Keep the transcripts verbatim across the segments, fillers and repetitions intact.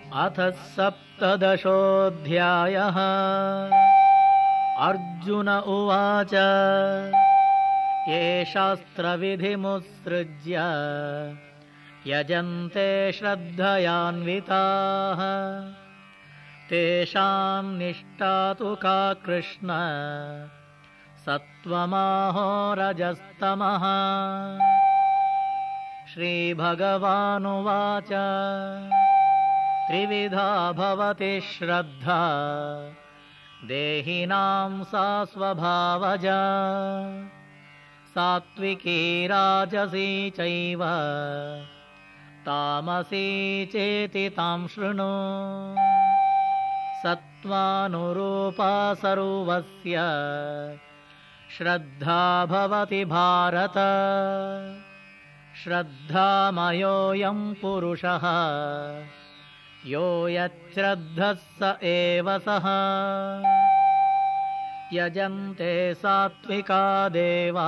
अथ सप्तदशोऽध्यायः। अर्जुन उवाच ये शास्त्रविधिमुत्सृज्य यजन्ते श्रद्धयान्विताः तेषां निष्ठा तु का कृष्ण सत्त्वमाहो रजस्तमः। श्रीभगवानुवाच त्रिविधा भवति श्रद्धा देहिनां सा स्वभावजा सात्विकी राजसी चैव तामसी चेति तां शृणु। सत्त्वानुरूपा सर्वस्य श्रद्धा भवति भारत। श्रद्धामयोऽयं पुरुषः यो यच्छ्रद्धः स एव सः। यजन्ते सात्विका देवा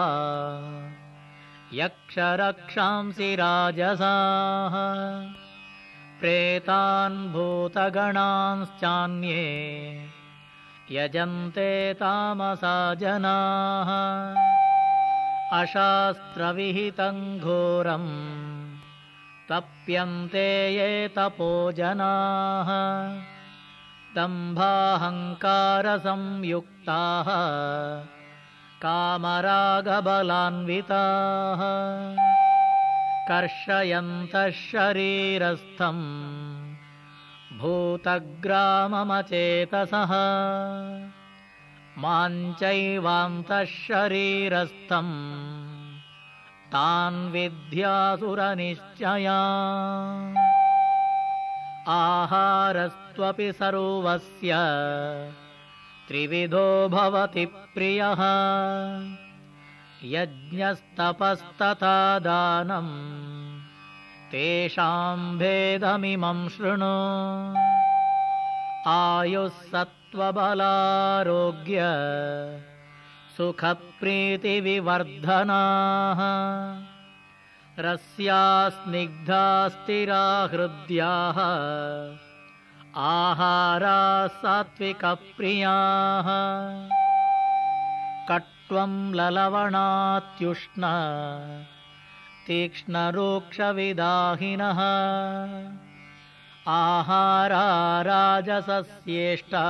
यक्षरक्षांसि राजसाः प्रेतान् भूतगणांश्चान्ये यजन्ते तामसा जनाः। अशास्त्रविहितं घोरं तप्यन्ते ये तपो जनाः दम्भाहङ्कारसंयुक्ताः कामरागबलान्विताः कर्षयन्तः शरीरस्थं भूतग्राममचेतसः माञ्चैवान्तः शरीरस्थं तान् विद्यासुरनिश्चयान्। आहारस्त्वपि सर्वस्य त्रिविधो भवति प्रियः यज्ञस्तपस्तथा दानं तेषां भेदमिमं शृणु। आयुः सत्त्वबलारोग्य सुखप्रीतिविवर्धनाः रस्या स्निग्धा स्थिरा हृद्याः आहाराः सात्विकप्रियाः। कट्वं ललवणात्युष्ण तीक्ष्णरूक्षविदाहिनः आहारा राजसस्येष्टा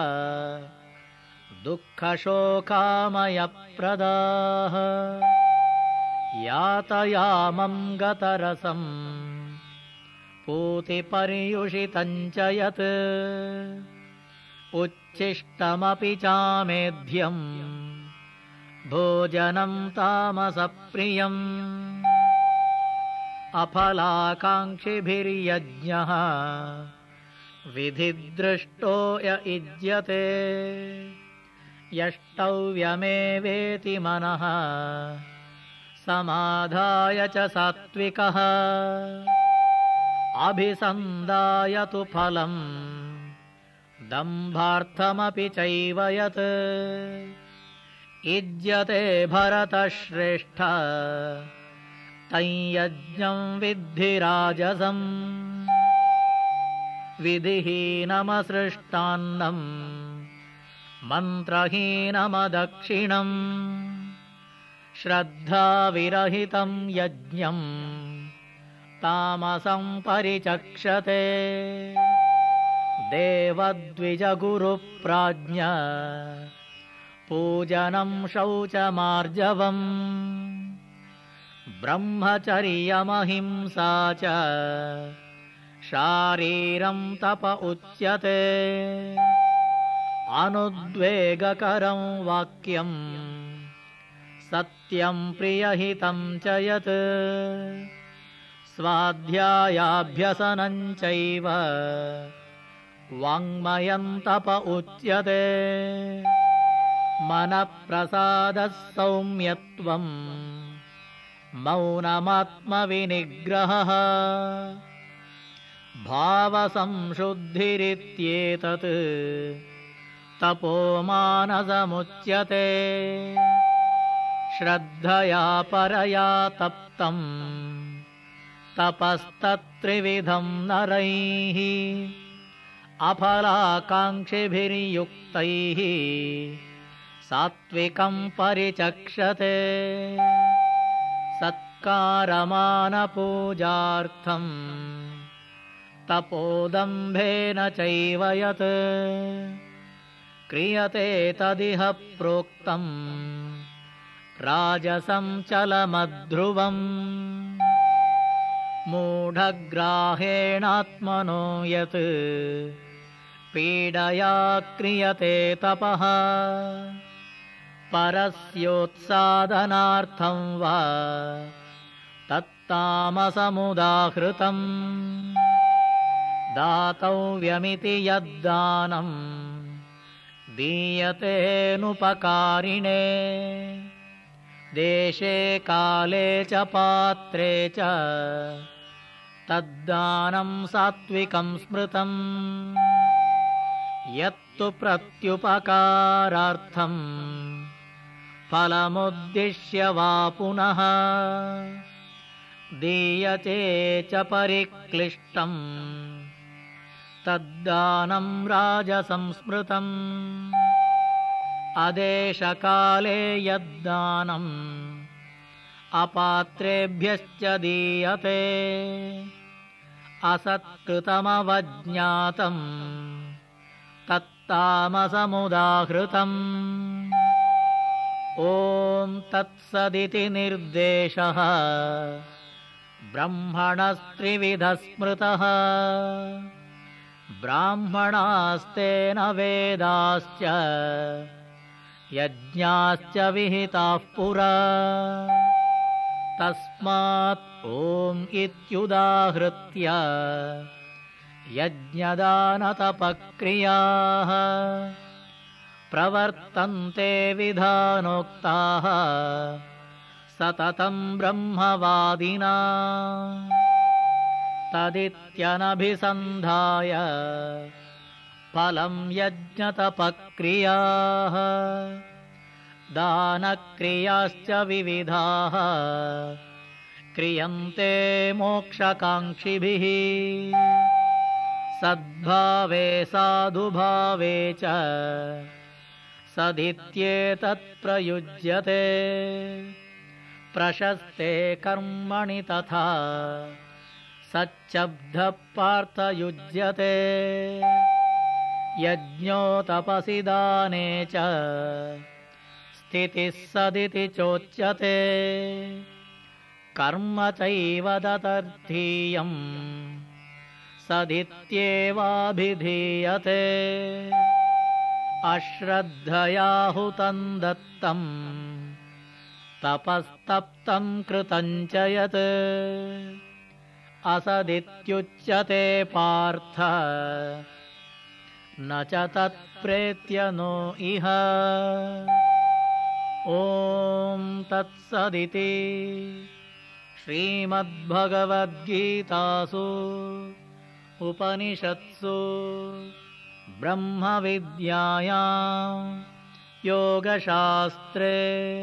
दुःखशोकामयप्रदाः। यातयामं गतरसं पूतिपर्युषितं च यत् उच्छिष्टमपि चामेध्यं भोजनं तामसप्रियम्। अफलाकाङ्क्षिभिर्यज्ञः विधिदृष्टो य युज्यते यष्टव्यमेवेति मनः समाधाय च सात्विकः। अभिसन्धाय तु फलं दम्भार्थमपि चैव यत् युज्यते भरतश्रेष्ठ तं यज्ञं विद्धि राजसम्। विधिहीनमसृष्टान्नं मन्त्रहीनमदक्षिणम् श्रद्धाविरहितं यज्ञं तामसं परिचक्षते। देवद्विजगुरुप्राज्ञ पूजनं शौचमार्जवम् ब्रह्मचर्यमहिंसा च शारीरं तप उच्यते। अनुद्वेगकरं वाक्यं सत्यं प्रियहितं च यत् स्वाध्यायाभ्यसनं चैव वाङ्मयं तप उच्यते। मनःप्रसादः सौम्यत्वं मौनमात्मविनिग्रहः भावसंशुद्धिरित्येतत् तपोमानसमुच्यते। श्रद्धया परया तप्तं तपस्तत्त्रिविधं नरैः अफलाकाङ्क्षिभिर्युक्तैः सात्विकं परिचक्षते सत्कारमानपूजार्थं तपोदम्भेन चैव यत् क्रियते तदिह प्रोक्तं राजसं चलमध्रुवम् मूढग्राहेणात्मनो यत् पीडया क्रियते तपः परस्योत्सादनार्थं वा तत्तामसमुदाहृतम् दातव्यमिति यद्दानं दीयतेऽनुपकारिणे देशे काले च पात्रे च तद्दानं सात्विकं स्मृतम् यत्तु प्रत्युपकारार्थं फलमुद्दिश्य वा पुनः दीयते च परिक्लिष्टं तद्दानं राजसंस्मृतम् अदेशकाले यद्दानम् अपात्रेभ्यश्च दीयते असत्कृतमवज्ञातं तत्तामसमुदाहृतम् ॐ तत्सदिति निर्देशः ब्रह्मणस्त्रिविधः स्मृतः ब्राह्मणास्तेन वेदाश्च यज्ञाश्च विहिताः पुरा तस्मात् ॐ इत्युदाहृत्य यज्ञदानतपक्रियाः प्रवर्तन्ते विधानोक्ताः सततं ब्रह्मवादिना तदित्यनभिसन्धाय फलं यज्ञतपक्रियाः दानक्रियाश्च विविधाः क्रियन्ते मोक्षकाङ्क्षिभिः सद्भावे साधुभावे च सदित्येतत् प्रयुज्यते प्रशस्ते कर्मणि तथा सच्चब्दः पार्थयुज्यते यज्ञो तपसि दाने च स्थितिः सदिति चोच्यते कर्म चैव दतर्थीयम् सदित्येवाभिधीयते अश्रद्धयाहुतं दत्तं तपस्तप्तं कृतं च यत् असदित्युच्यते पार्थ न च तत्प्रेत्य नो इह ॐ तत्सदिति श्रीमद्भगवद्गीतासु उपनिषत्सु ब्रह्मविद्यायां योगशास्त्रे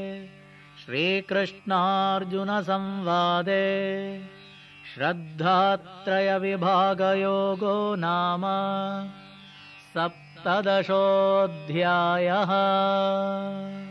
श्रीकृष्णार्जुनसंवादे श्रद्धात्रयविभागयोगो नाम सप्तदशोऽध्यायः।